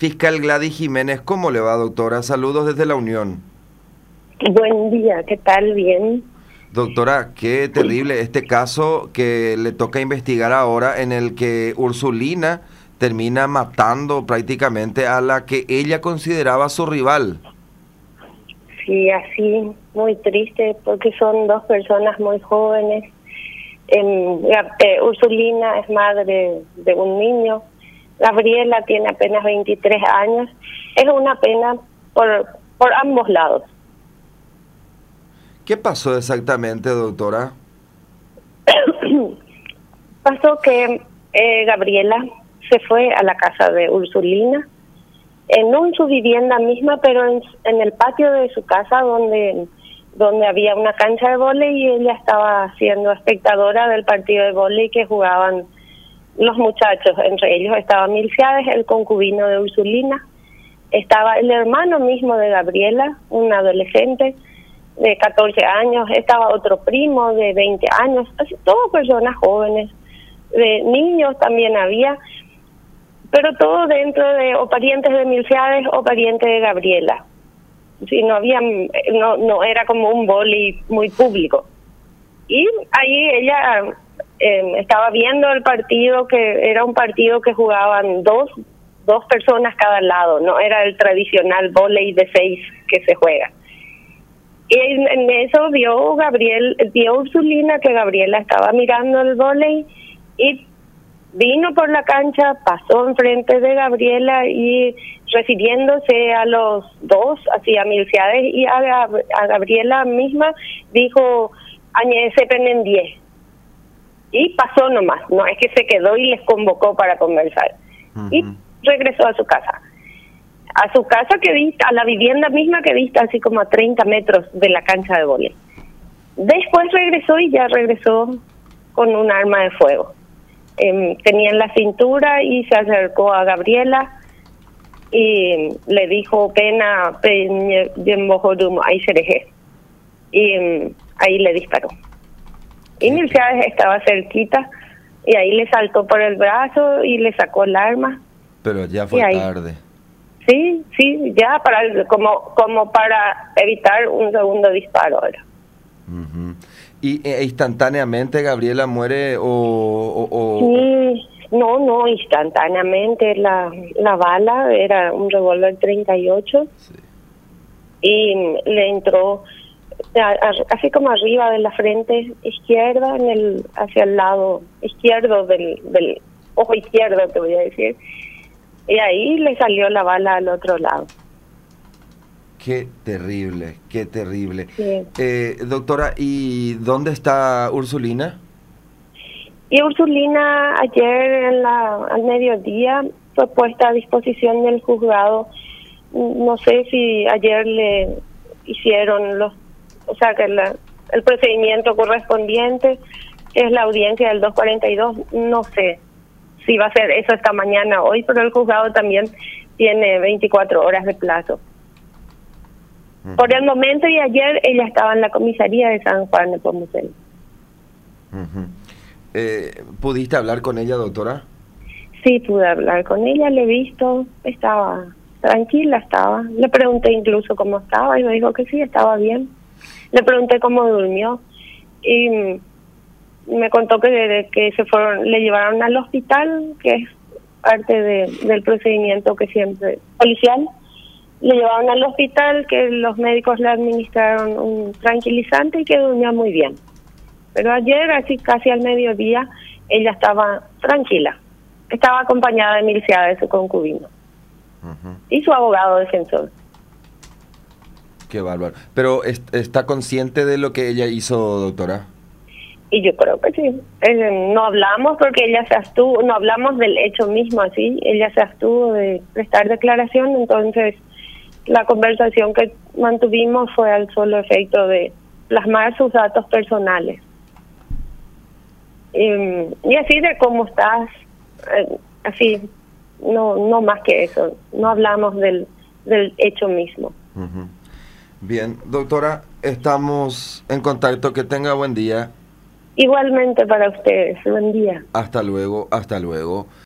Fiscal Gladys Jiménez, ¿cómo le va, doctora? Saludos desde la Unión. Buen día, ¿qué tal? Bien. Doctora, qué terrible este caso que le toca investigar ahora, en el que Ursulina termina matando prácticamente a la que ella consideraba su rival. Sí, así, muy triste porque son dos personas muy jóvenes. Ursulina es madre de un niño. Gabriela tiene apenas 23 años. Es una pena por ambos lados. ¿Qué pasó exactamente, doctora? Pasó que Gabriela se fue a la casa de Ursulina, no en su vivienda misma, pero en el patio de su casa donde había una cancha de vóley, y ella estaba siendo espectadora del partido de vóley que jugaban los muchachos. Entre ellos estaba Milciades, el concubino de Ursulina, estaba el hermano mismo de Gabriela, un adolescente de 14 años, estaba otro primo de 20 años, así, todas personas jóvenes, de niños también había, pero todo dentro de o parientes de Milciades o parientes de Gabriela. Sí, no era como un vóley muy público. Y ahí ella estaba viendo el partido, que era un partido que jugaban dos personas cada lado, no era el tradicional vóley de 6 que se juega. Y en eso vio Ursulina que Gabriela estaba mirando el vóley y vino por la cancha, pasó enfrente de Gabriela y refiriéndose a los dos, así a Milciades y a Gabriela misma, dijo: "Añese penen 10". Y pasó nomás, no es que se quedó y les convocó para conversar. Y regresó a su casa. A su casa que dista, a la vivienda misma que dista así como a 30 metros de la cancha de vóley. Después regresó y ya regresó con un arma de fuego. Tenía en la cintura y se acercó a Gabriela y le dijo: "Pena, ahí se dejé". Y ahí le disparó. Y Milciades estaba cerquita y ahí le saltó por el brazo y le sacó el arma. Pero ya fue tarde. Sí, ya como para evitar un segundo disparo ahora. ¿Y instantáneamente Gabriela muere o...? Sí, no, instantáneamente. La bala era un revólver 38 sí. Y le entró así como arriba de la frente izquierda, hacia el lado izquierdo del ojo izquierdo, te voy a decir. Y ahí le salió la bala al otro lado. Qué terrible, qué terrible. Sí. Doctora, ¿y dónde está Ursulina? Y Ursulina ayer al mediodía fue puesta a disposición del juzgado. No sé si ayer le hicieron el procedimiento correspondiente, que es la audiencia del 242, no sé si va a ser eso esta mañana o hoy, pero el juzgado también tiene 24 horas de plazo. Por el momento, y ayer ella estaba en la comisaría de San Juan de Pomuceno. ¿Pudiste hablar con ella, doctora? Sí, pude hablar con ella, le he visto, estaba tranquila, le pregunté incluso cómo estaba y me dijo que sí, estaba bien. Le pregunté cómo durmió y me contó que le llevaron al hospital, que es parte del procedimiento que siempre policial. Le llevaron al hospital, que los médicos le administraron un tranquilizante y que durmió muy bien. Pero ayer, así casi al mediodía, ella estaba tranquila. Estaba acompañada de Milciades, de su concubino, y su abogado defensor. Qué bárbaro. Pero ¿está consciente de lo que ella hizo, doctora? Y yo creo que sí. No hablamos porque ella se abstuvo, no hablamos del hecho mismo así, ella se abstuvo de prestar declaración, entonces la conversación que mantuvimos fue al solo efecto de plasmar sus datos personales. Y así de cómo estás, así, no más que eso, no hablamos del hecho mismo. Bien, doctora, estamos en contacto, que tenga buen día. Igualmente para ustedes, buen día. Hasta luego, hasta luego.